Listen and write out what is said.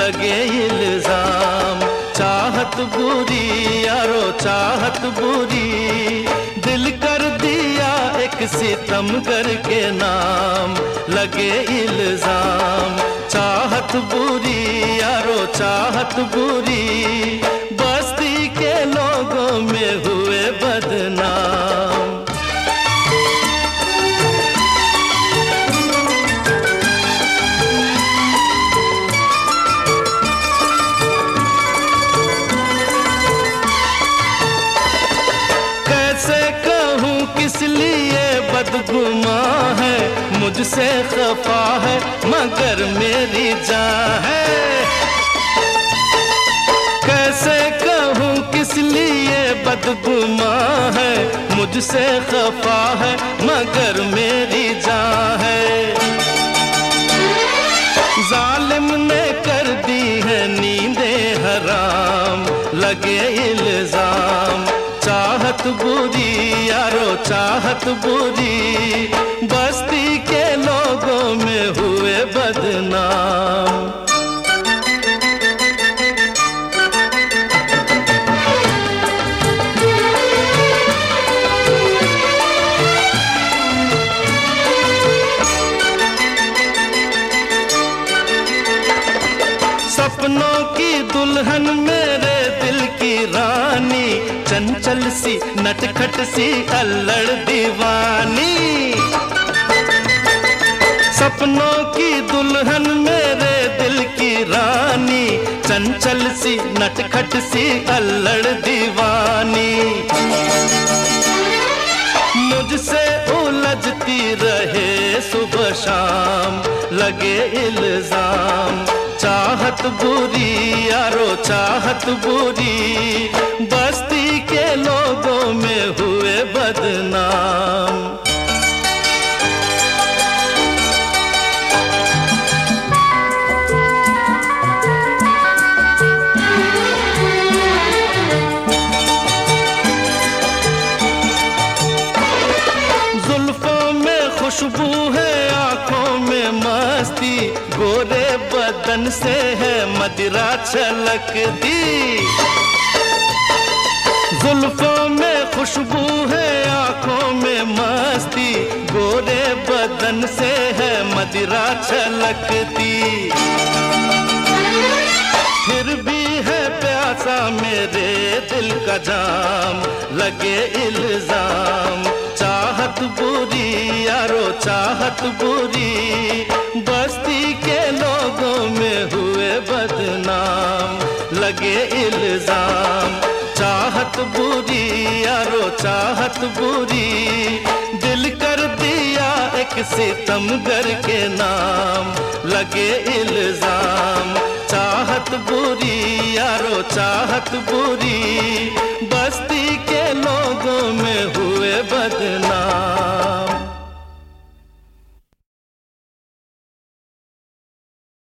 लगे इल्जाम। चाहत बुरी यारो चाहत बुरी, दिल कर दिया एक सितमगर के नाम, लगे इल्जाम। चाहत बुरी यारो चाहत बुरी, बस्ती के लोगों में हुए बदनाम। किस लिए बदगुमा है, मुझसे खफा है मगर मेरी जान है। कैसे कहूँ किस लिए बदगुमा है, मुझसे खफा है मगर मेरी जान है। जालिम ने कर दी है नींदें हराम, लगे इल्जाम। चाहत बुरी यारो चाहत बुरी, बस्ती के लोगों में हुए बदनाम। सपनों की दुल्हन मेरे दिल की रानी, चंचल सी नटखट सी अल्लड़ दीवानी। सपनों की दुल्हन मेरे दिल की रानी, चंचल सी नटखट सी अल्लड़ दीवानी। मुझसे उलझती रहे सुबह शाम, लगे इल्जाम। चाहत बुरी यारो चाहत बुरी, बस्ती के लोगों में हुए बदनाम। जुल्फों में खुशबू है आंखों में मस्ती, गोरे बदन से है मदिरा छलकती। जुल्फों में खुशबू है आंखों में मस्ती, गोरे बदन से है मदिरा छलकती। फिर भी है प्यासा मेरे दिल का जाम, लगे इल्जाम। चाहत बुरी यारो चाहत बुरी, बस्ती के लोगों में हुए बदनाम, लगे इल्जाम। चाहत बुरी यारो चाहत बुरी, दिल कर दिया एक सितमगर के नाम, लगे इल्जाम। चाहत बुरी यारो चाहत बुरी,